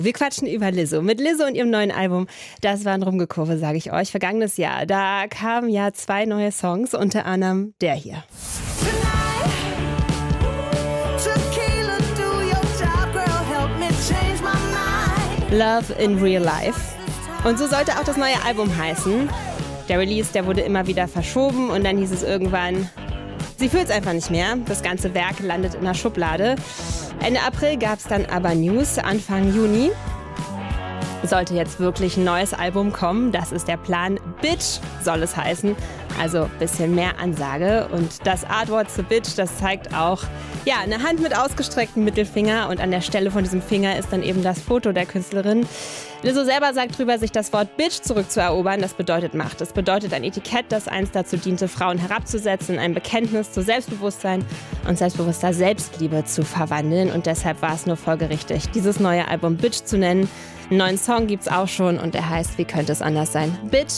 Wir quatschen über Lizzo. Mit Lizzo und ihrem neuen Album, das war ein Rumgekurve, sage ich euch. Vergangenes Jahr, da kamen ja 2 neue Songs, unter anderem der hier. Love in Real Life. Und so sollte auch das neue Album heißen. Der Release, der wurde immer wieder verschoben und dann hieß es irgendwann, sie fühlt es einfach nicht mehr. Das ganze Werk landet in der Schublade. Ende April gab es dann aber News. Anfang Juni sollte jetzt wirklich ein neues Album kommen. Das ist der Plan. Bitch soll es heißen. Also ein bisschen mehr Ansage. Und das Artwork zu Bitch, das zeigt auch eine Hand mit ausgestrecktem Mittelfinger. Und an der Stelle von diesem Finger ist dann eben das Foto der Künstlerin. Lizzo selber sagt drüber, sich das Wort Bitch zurückzuerobern. Das bedeutet Macht. Das bedeutet ein Etikett, das einst dazu diente, Frauen herabzusetzen, ein Bekenntnis zu Selbstbewusstsein und selbstbewusster Selbstliebe zu verwandeln. Und deshalb war es nur folgerichtig, dieses neue Album Bitch zu nennen. Einen neuen Song gibt's auch schon und der heißt Wie könnte es anders sein? Bitch